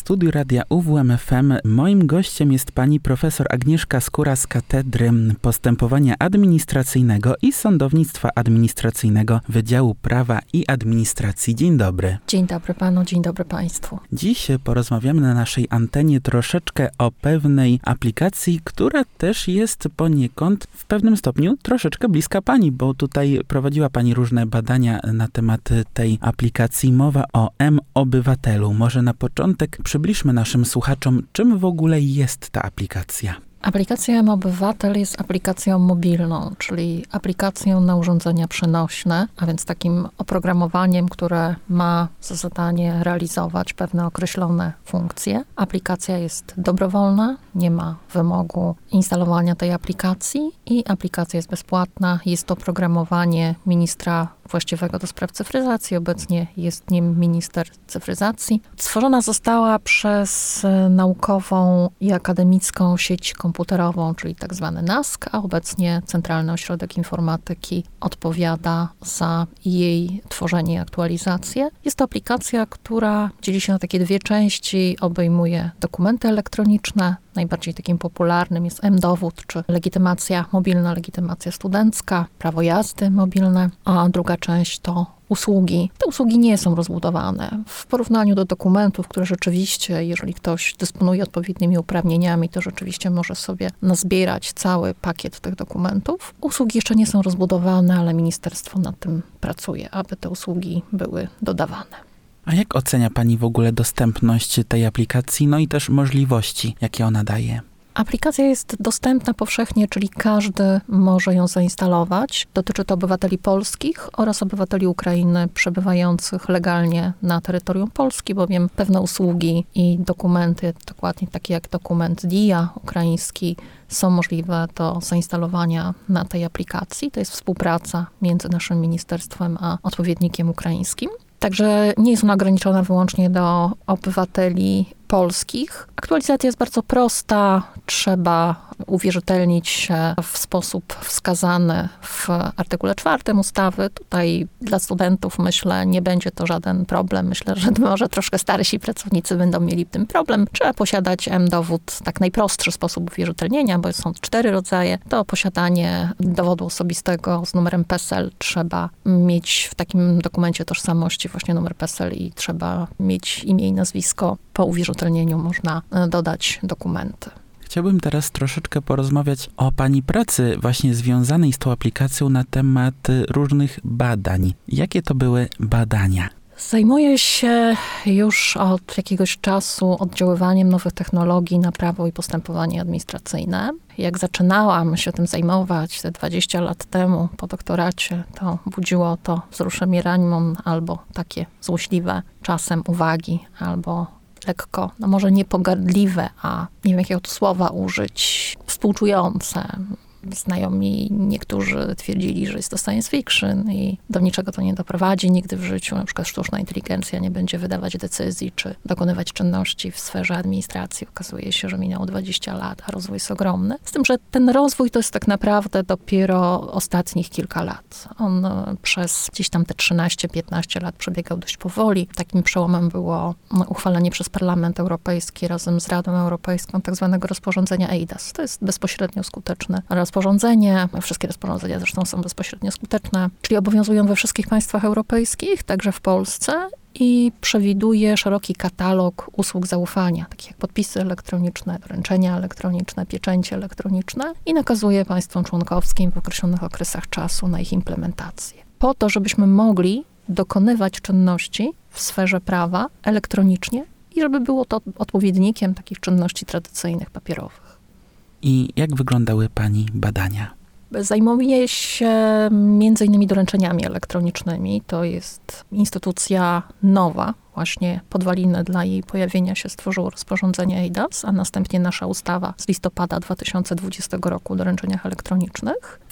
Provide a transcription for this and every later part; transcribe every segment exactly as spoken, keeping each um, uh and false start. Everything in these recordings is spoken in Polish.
studiu Radia U W M F M. Moim gościem jest pani profesor Agnieszka Skóra z Katedry Postępowania Administracyjnego i Sądownictwa Administracyjnego Wydziału Prawa i Administracji. Dzień dobry. Dzień dobry panu, dzień dobry państwu. Dziś porozmawiamy na naszej antenie troszeczkę o pewnej aplikacji, która też jest poniekąd w pewnym stopniu troszeczkę bliska pani, bo tutaj prowadziła pani różne badania na temat tej aplikacji. Mowa o M-Obywatelu. Może na początek przybliżmy naszym słuchaczom, czym w ogóle jest ta aplikacja. Aplikacja M-Obywatel jest aplikacją mobilną, czyli aplikacją na urządzenia przenośne, a więc takim oprogramowaniem, które ma za zadanie realizować pewne określone funkcje. Aplikacja jest dobrowolna, nie ma wymogu instalowania tej aplikacji i aplikacja jest bezpłatna. Jest to oprogramowanie ministra właściwego do spraw cyfryzacji. Obecnie jest nim minister cyfryzacji. Stworzona została przez naukową i akademicką sieć komputerową, czyli tak zwany N A S K, a obecnie Centralny Ośrodek Informatyki odpowiada za jej tworzenie i aktualizację. Jest to aplikacja, która dzieli się na takie dwie części, obejmuje dokumenty elektroniczne. Najbardziej takim popularnym jest M-Dowód, czy legitymacja mobilna, legitymacja studencka, prawo jazdy mobilne, a druga część to usługi. Te usługi nie są rozbudowane. W porównaniu do dokumentów, które rzeczywiście, jeżeli ktoś dysponuje odpowiednimi uprawnieniami, to rzeczywiście może sobie nazbierać cały pakiet tych dokumentów. Usługi jeszcze nie są rozbudowane, ale ministerstwo nad tym pracuje, aby te usługi były dodawane. A jak ocenia pani w ogóle dostępność tej aplikacji, no i też możliwości, jakie ona daje? Aplikacja jest dostępna powszechnie, czyli każdy może ją zainstalować. Dotyczy to obywateli polskich oraz obywateli Ukrainy przebywających legalnie na terytorium Polski, bowiem pewne usługi i dokumenty, dokładnie takie jak dokument D I A ukraiński, są możliwe do zainstalowania na tej aplikacji. To jest współpraca między naszym ministerstwem a odpowiednikiem ukraińskim. Także nie jest ona ograniczona wyłącznie do obywateli polskich. Aktualizacja jest bardzo prosta. Trzeba uwierzytelnić się w sposób wskazany w artykule czwartym ustawy. Tutaj dla studentów, myślę, nie będzie to żaden problem. Myślę, że może troszkę starsi pracownicy będą mieli w tym problem. Trzeba posiadać M-Dowód, tak najprostszy sposób uwierzytelnienia, bo są cztery rodzaje. To posiadanie dowodu osobistego z numerem P E S E L. Trzeba mieć w takim dokumencie tożsamości właśnie numer P E S E L i trzeba mieć imię i nazwisko. Po uwierzytelnieniu można dodać dokumenty. Chciałbym teraz troszeczkę porozmawiać o pani pracy właśnie związanej z tą aplikacją na temat różnych badań. Jakie to były badania? Zajmuję się już od jakiegoś czasu oddziaływaniem nowych technologii na prawo i postępowanie administracyjne. Jak zaczynałam się tym zajmować te dwadzieścia lat temu po doktoracie, to budziło to wzruszenie ramion albo takie złośliwe czasem uwagi, albo lekko, no może nie pogardliwe, a nie wiem jakiego tu słowa użyć, współczujące. Znajomi niektórzy twierdzili, że jest to science fiction i do niczego to nie doprowadzi nigdy w życiu. Na przykład sztuczna inteligencja nie będzie wydawać decyzji czy dokonywać czynności w sferze administracji. Okazuje się, że minęło dwadzieścia lat, a rozwój jest ogromny. Z tym, że ten rozwój to jest tak naprawdę dopiero ostatnich kilka lat. On przez gdzieś tam te trzynaście piętnaście lat przebiegał dość powoli. Takim przełomem było uchwalenie przez Parlament Europejski razem z Radą Europejską tak zwanego rozporządzenia E I D A S. To jest bezpośrednio skuteczne rozporządzenie. Wszystkie rozporządzenia zresztą są bezpośrednio skuteczne, czyli obowiązują we wszystkich państwach europejskich, także w Polsce i przewiduje szeroki katalog usług zaufania, takich jak podpisy elektroniczne, doręczenia elektroniczne, pieczęcie elektroniczne i nakazuje państwom członkowskim w określonych okresach czasu na ich implementację. Po to, żebyśmy mogli dokonywać czynności w sferze prawa elektronicznie i żeby było to odpowiednikiem takich czynności tradycyjnych, papierowych. I jak wyglądały pani badania? Zajmuję się między innymi doręczeniami elektronicznymi. To jest instytucja nowa. Właśnie podwaliny dla jej pojawienia się stworzyło rozporządzenie E I D A S, a następnie nasza ustawa z listopada dwa tysiące dwudziestego roku o doręczeniach elektronicznych.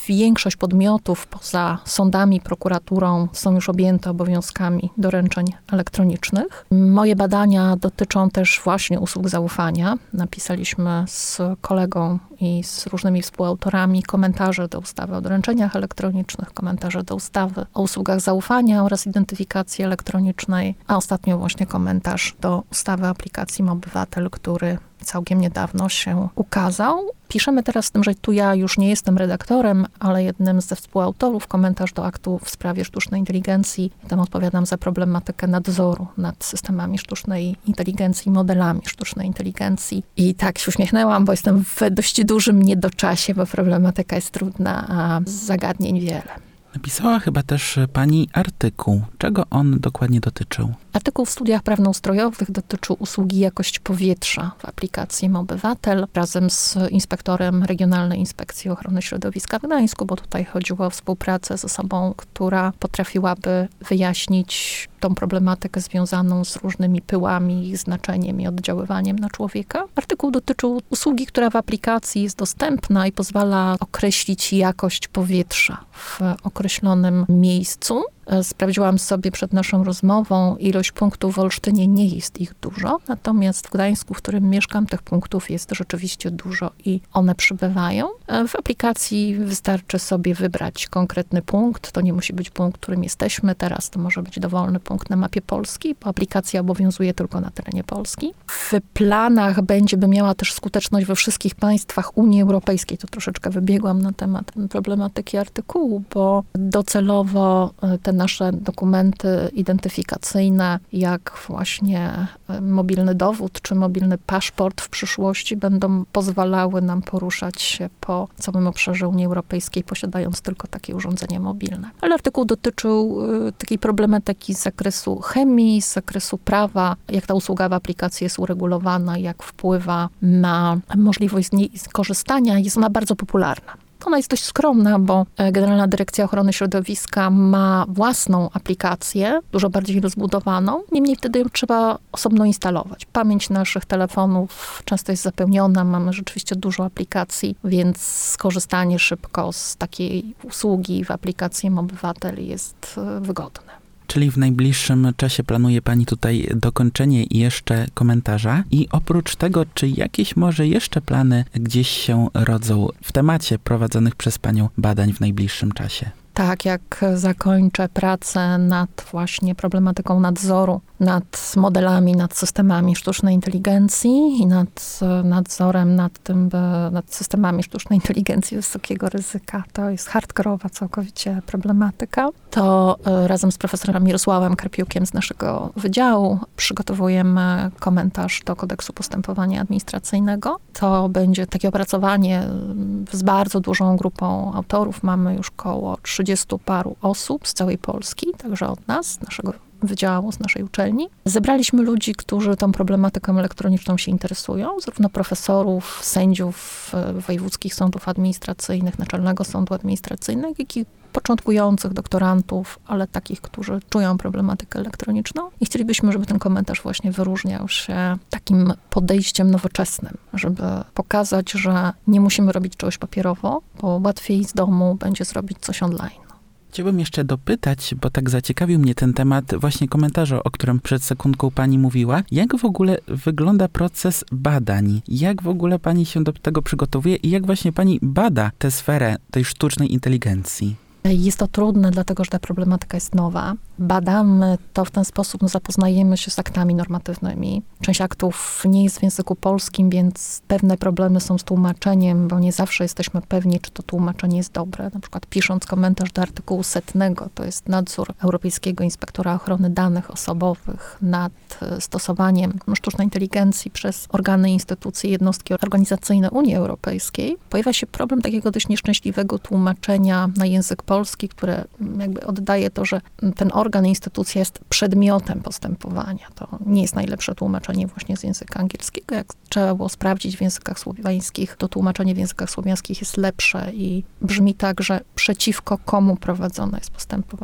większość podmiotów poza sądami, prokuraturą są już objęte obowiązkami doręczeń elektronicznych. Moje badania dotyczą też właśnie usług zaufania. Napisaliśmy z kolegą i z różnymi współautorami komentarze do ustawy o doręczeniach elektronicznych, komentarze do ustawy o usługach zaufania oraz identyfikacji elektronicznej, a ostatnio właśnie komentarz do ustawy o aplikacji Mobywatel, który całkiem niedawno się ukazał. Piszemy teraz z tym, że tu ja już nie jestem redaktorem, ale jednym ze współautorów komentarz do aktu w sprawie sztucznej inteligencji. Tam odpowiadam za problematykę nadzoru nad systemami sztucznej inteligencji, modelami sztucznej inteligencji. I tak się uśmiechnęłam, bo jestem w dość dużym niedoczasie, bo problematyka jest trudna, a zagadnień wiele. Napisała chyba też pani artykuł. Czego on dokładnie dotyczył? Artykuł w studiach prawnoustrojowych dotyczył usługi jakość powietrza w aplikacji Mobywatel razem z inspektorem Regionalnej Inspekcji Ochrony Środowiska w Gdańsku, bo tutaj chodziło o współpracę z osobą, która potrafiłaby wyjaśnić tą problematykę związaną z różnymi pyłami, ich znaczeniem i oddziaływaniem na człowieka. Artykuł dotyczył usługi, która w aplikacji jest dostępna i pozwala określić jakość powietrza w określonym miejscu. Sprawdziłam sobie przed naszą rozmową, ilość punktów w Olsztynie nie jest ich dużo, natomiast w Gdańsku, w którym mieszkam, tych punktów jest rzeczywiście dużo i one przybywają. W aplikacji wystarczy sobie wybrać konkretny punkt, to nie musi być punkt, w którym jesteśmy teraz, to może być dowolny punkt na mapie Polski, bo aplikacja obowiązuje tylko na terenie Polski. W planach będzie, by miała też skuteczność we wszystkich państwach Unii Europejskiej, to troszeczkę wybiegłam na temat problematyki artykułu, bo docelowo ten nasze dokumenty identyfikacyjne, jak właśnie mobilny dowód czy mobilny paszport w przyszłości będą pozwalały nam poruszać się po całym obszarze Unii Europejskiej, posiadając tylko takie urządzenia mobilne. Ale artykuł dotyczył y, takiej problematyki z zakresu chemii, z zakresu prawa, jak ta usługa w aplikacji jest uregulowana, jak wpływa na możliwość z niej skorzystania. Jest ona bardzo popularna. Ona jest dość skromna, bo Generalna Dyrekcja Ochrony Środowiska ma własną aplikację, dużo bardziej rozbudowaną. Niemniej wtedy ją trzeba osobno instalować. Pamięć naszych telefonów często jest zapełniona, mamy rzeczywiście dużo aplikacji, więc skorzystanie szybko z takiej usługi w aplikacji Mobywatel jest wygodne. Czyli w najbliższym czasie planuje pani tutaj dokończenie jeszcze komentarza i oprócz tego, czy jakieś może jeszcze plany gdzieś się rodzą w temacie prowadzonych przez panią badań w najbliższym czasie? Tak, jak zakończę pracę nad właśnie problematyką nadzoru, nad modelami, nad systemami sztucznej inteligencji i nad nadzorem nad tym, nad systemami sztucznej inteligencji wysokiego ryzyka, to jest hardkorowa całkowicie problematyka, to razem z profesorem Mirosławem Karpiukiem z naszego wydziału przygotowujemy komentarz do kodeksu postępowania administracyjnego. To będzie takie opracowanie z bardzo dużą grupą autorów. Mamy już koło trzydziestu paru osób z całej Polski, także od nas, z naszego wydziału, z naszej uczelni. Zebraliśmy ludzi, którzy tą problematyką elektroniczną się interesują, zarówno profesorów, sędziów wojewódzkich sądów administracyjnych, Naczelnego Sądu Administracyjnego, jak i początkujących doktorantów, ale takich, którzy czują problematykę elektroniczną. I chcielibyśmy, żeby ten komentarz właśnie wyróżniał się takim podejściem nowoczesnym, żeby pokazać, że nie musimy robić czegoś papierowo, bo łatwiej z domu będzie zrobić coś online. Chciałbym jeszcze dopytać, bo tak zaciekawił mnie ten temat właśnie komentarza, o którym przed sekundką pani mówiła. Jak w ogóle wygląda proces badań? Jak w ogóle pani się do tego przygotowuje i jak właśnie pani bada tę sferę tej sztucznej inteligencji? Jest to trudne, dlatego że ta problematyka jest nowa. Badamy to w ten sposób, no zapoznajemy się z aktami normatywnymi. Część aktów nie jest w języku polskim, więc pewne problemy są z tłumaczeniem, bo nie zawsze jesteśmy pewni, czy to tłumaczenie jest dobre. Na przykład pisząc komentarz do artykułu setnego, to jest nadzór Europejskiego Inspektora Ochrony Danych Osobowych nad stosowaniem sztucznej inteligencji przez organy, instytucje, jednostki organizacyjne Unii Europejskiej. Pojawia się problem takiego dość nieszczęśliwego tłumaczenia na język polski, które jakby oddaje to, że ten organ, instytucja jest przedmiotem postępowania. To nie jest najlepsze tłumaczenie właśnie z języka angielskiego. Jak trzeba było sprawdzić w językach słowiańskich, to tłumaczenie w językach słowiańskich jest lepsze i brzmi tak, że przeciwko komu prowadzone jest postępowanie.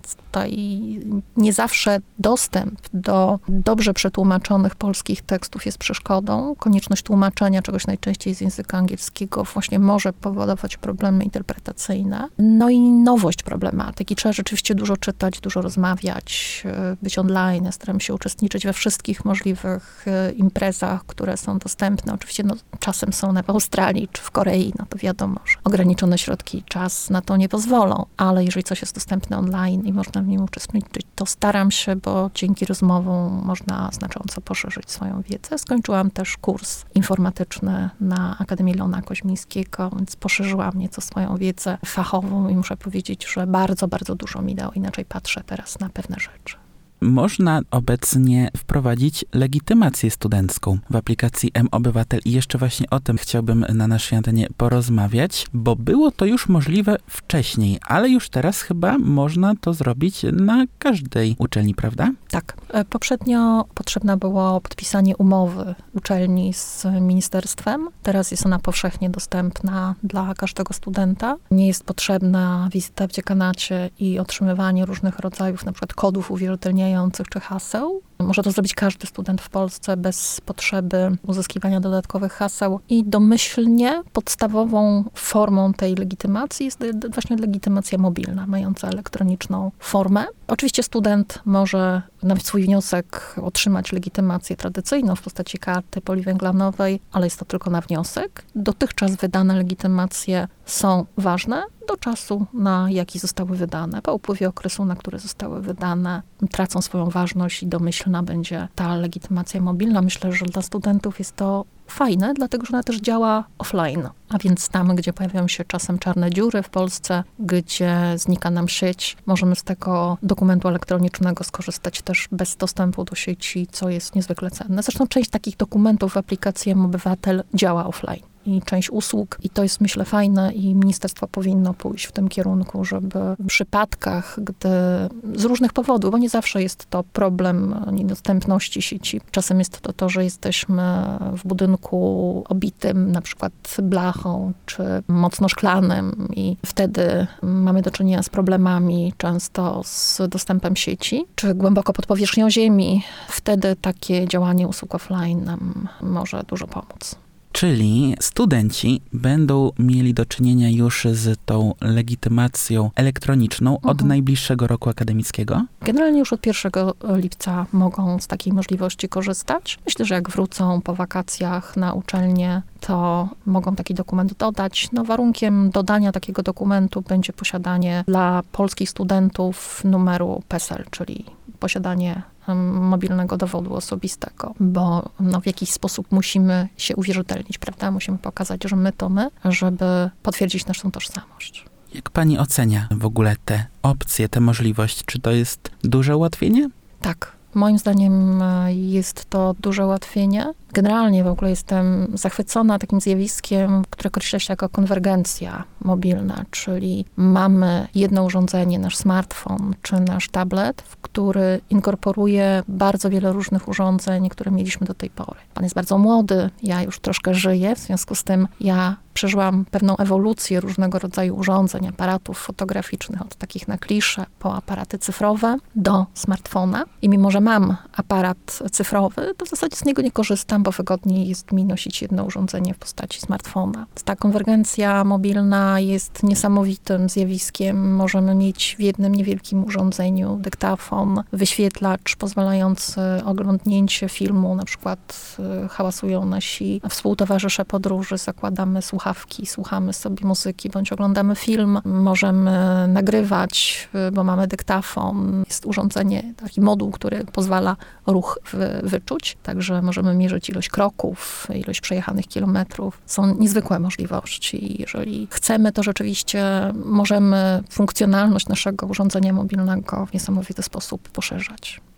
Tutaj nie zawsze dostęp do dobrze przetłumaczonych polskich tekstów jest przeszkodą. Konieczność tłumaczenia czegoś najczęściej z języka angielskiego właśnie może powodować problemy interpretacyjne. No i nowość problematyki. Trzeba rzeczywiście dużo czytać, dużo rozmawiać, być online. Ja staram się uczestniczyć we wszystkich możliwych imprezach, które są dostępne. Oczywiście no, czasem są one w Australii czy w Korei, no to wiadomo, że ograniczone środki i czas na to nie pozwolą, ale jeżeli coś jest dostępne online i można w nim uczestniczyć, to staram się, bo dzięki rozmowom można znacząco poszerzyć swoją wiedzę. Skończyłam też kurs informatyczny na Akademii Leona Koźmińskiego, więc poszerzyłam nieco swoją wiedzę fachową i muszę powiedzieć, że bardzo, bardzo dużo mi dało. Inaczej patrzę teraz na pewne rzeczy. Można obecnie wprowadzić legitymację studencką w aplikacji mObywatel i jeszcze właśnie o tym chciałbym na naszej antenie porozmawiać, bo było to już możliwe wcześniej, ale już teraz chyba można to zrobić na każdej uczelni, prawda? Tak. Poprzednio potrzebne było podpisanie umowy uczelni z ministerstwem. Teraz jest ona powszechnie dostępna dla każdego studenta. Nie jest potrzebna wizyta w dziekanacie i otrzymywanie różnych rodzajów na przykład kodów uwierzytelniających czy haseł. Może to zrobić każdy student w Polsce bez potrzeby uzyskiwania dodatkowych haseł i domyślnie podstawową formą tej legitymacji jest właśnie legitymacja mobilna, mająca elektroniczną formę. Oczywiście student może na swój wniosek otrzymać legitymację tradycyjną w postaci karty poliwęglanowej, ale jest to tylko na wniosek. Dotychczas wydane legitymacje są ważne do czasu, na jaki zostały wydane. Po upływie okresu, na który zostały wydane, tracą swoją ważność i domyślna będzie ta legitymacja mobilna. Myślę, że dla studentów jest to fajne, dlatego że ona też działa offline. A więc tam, gdzie pojawiają się czasem czarne dziury w Polsce, gdzie znika nam sieć, możemy z tego dokumentu elektronicznego skorzystać też bez dostępu do sieci, co jest niezwykle cenne. Zresztą część takich dokumentów w aplikacji mObywatel działa offline. I część usług. I to jest, myślę, fajne i ministerstwo powinno pójść w tym kierunku, żeby w przypadkach, gdy z różnych powodów, bo nie zawsze jest to problem niedostępności sieci. Czasem jest to to, że jesteśmy w budynku obitym na przykład blachą czy mocno szklanym i wtedy mamy do czynienia z problemami często z dostępem sieci, czy głęboko pod powierzchnią ziemi. Wtedy takie działanie usług offline nam może dużo pomóc. Czyli studenci będą mieli do czynienia już z tą legitymacją elektroniczną od mhm. najbliższego roku akademickiego? Generalnie już od pierwszego lipca mogą z takiej możliwości korzystać. Myślę, że jak wrócą po wakacjach na uczelnię, to mogą taki dokument dodać. No, warunkiem dodania takiego dokumentu będzie posiadanie dla polskich studentów numeru PESEL, czyli posiadanie mobilnego dowodu osobistego, bo no, w jakiś sposób musimy się uwierzytelnić, prawda? Musimy pokazać, że my to my, żeby potwierdzić naszą tożsamość. Jak pani ocenia w ogóle te opcje, tę możliwość? Czy to jest duże ułatwienie? Tak. Moim zdaniem jest to duże ułatwienie. Generalnie w ogóle jestem zachwycona takim zjawiskiem, które określa się jako konwergencja mobilna, czyli mamy jedno urządzenie, nasz smartfon czy nasz tablet, który inkorporuje bardzo wiele różnych urządzeń, które mieliśmy do tej pory. Pan jest bardzo młody, ja już troszkę żyję, w związku z tym ja przeżyłam pewną ewolucję różnego rodzaju urządzeń, aparatów fotograficznych, od takich na klisze po aparaty cyfrowe do smartfona. I mimo, że mam aparat cyfrowy, to w zasadzie z niego nie korzystam, bo wygodniej jest mi nosić jedno urządzenie w postaci smartfona. Ta konwergencja mobilna jest niesamowitym zjawiskiem. Możemy mieć w jednym niewielkim urządzeniu dyktafon, wyświetlacz pozwalający oglądnięcie filmu, na przykład hałasują nasi współtowarzysze podróży, zakładamy słuchawki, słuchamy sobie muzyki, bądź oglądamy film. Możemy nagrywać, bo mamy dyktafon. Jest urządzenie, taki moduł, który pozwala ruch wy, wyczuć, także możemy mierzyć ilość kroków, ilość przejechanych kilometrów. Są niezwykłe możliwości. Jeżeli chcemy, to rzeczywiście możemy funkcjonalność naszego urządzenia mobilnego w niesamowity sposób poszerzać.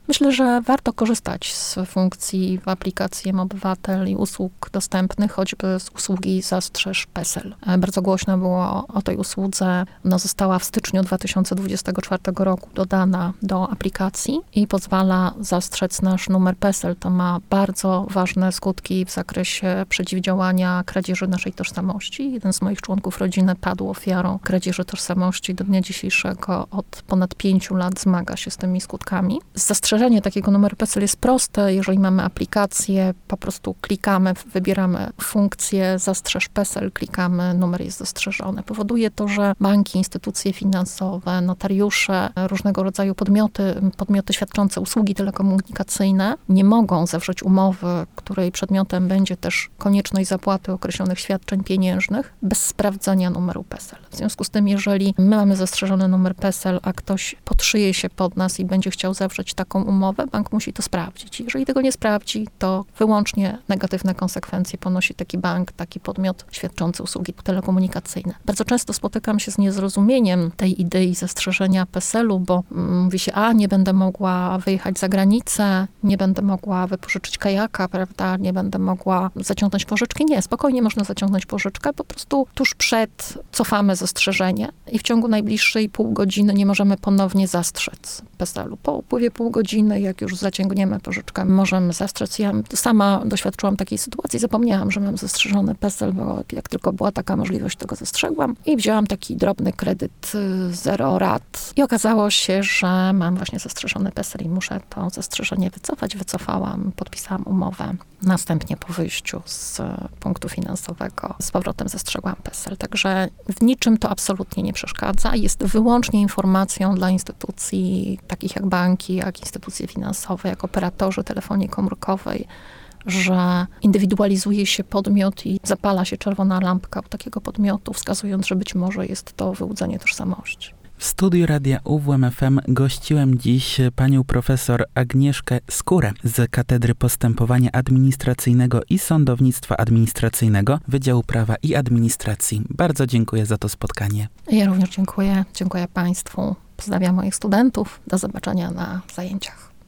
Myślę, że warto korzystać z funkcji w aplikacji mObywatel i usług dostępnych, choćby z usługi Zastrzeż PESEL. Bardzo głośno było o tej usłudze. Ona została w styczniu dwa tysiące dwudziestego czwartego roku dodana do aplikacji i pozwala zastrzec nasz numer PESEL. To ma bardzo ważne skutki w zakresie przeciwdziałania kradzieży naszej tożsamości. Jeden z moich członków rodziny padł ofiarą kradzieży tożsamości. Do dnia dzisiejszego od ponad pięciu lat zmaga się z tymi skutkami. Zastrzeżenie takiego numeru PESEL jest proste. Jeżeli mamy aplikację, po prostu klikamy, wybieramy funkcję Zastrzeż PESEL, klikamy, numer jest zastrzeżony. Powoduje to, że banki, instytucje finansowe, notariusze, różnego rodzaju podmioty, podmioty świadczące usługi telekomunikacyjne nie mogą zawrzeć umowy, której przedmiotem będzie też konieczność zapłaty określonych świadczeń pieniężnych bez sprawdzenia numeru PESEL. W związku z tym, jeżeli my mamy zastrzeżony numer PESEL, a ktoś podszyje się pod nas i będzie chciał zawrzeć taką umowę, bank musi to sprawdzić. Jeżeli tego nie sprawdzi, to wyłącznie negatywne konsekwencje ponosi taki bank, taki podmiot świadczący usługi telekomunikacyjne. Bardzo często spotykam się z niezrozumieniem tej idei zastrzeżenia PESEL-u, bo mówi się, a nie będę mogła wyjechać za granicę, nie będę mogła wypożyczyć kajaka, prawda, nie będę mogła zaciągnąć pożyczki. Nie, spokojnie można zaciągnąć pożyczkę, po prostu tuż przed cofamy zastrzeżenie i w ciągu najbliższej pół godziny nie możemy ponownie zastrzec PESEL-u. Po upływie pół godziny, jak już zaciągniemy pożyczkę, możemy zastrzec. Ja sama doświadczyłam takiej sytuacji, zapomniałam, że mam zastrzeżony PESEL, bo jak tylko była taka możliwość, tego zastrzegłam i wzięłam taki drobny kredyt zero rat i okazało się, że mam właśnie zastrzeżony PESEL i muszę to zastrzeżenie wycofać. Wycofałam, podpisałam umowę. Następnie po wyjściu z punktu finansowego z powrotem zastrzegłam PESEL. Także w niczym to absolutnie nie przeszkadza. Jest wyłącznie informacją dla instytucji takich jak banki, jak instytucje finansowe, jak operatorzy telefonii komórkowej, że indywidualizuje się podmiot i zapala się czerwona lampka u takiego podmiotu, wskazując, że być może jest to wyłudzenie tożsamości. W studiu Radia U W M F M gościłem dziś panią profesor Agnieszkę Skórę z Katedry Postępowania Administracyjnego i Sądownictwa Administracyjnego Wydziału Prawa i Administracji. Bardzo dziękuję za to spotkanie. Ja również dziękuję. Dziękuję państwu. Pozdrawiam moich studentów. Do zobaczenia na zajęciach.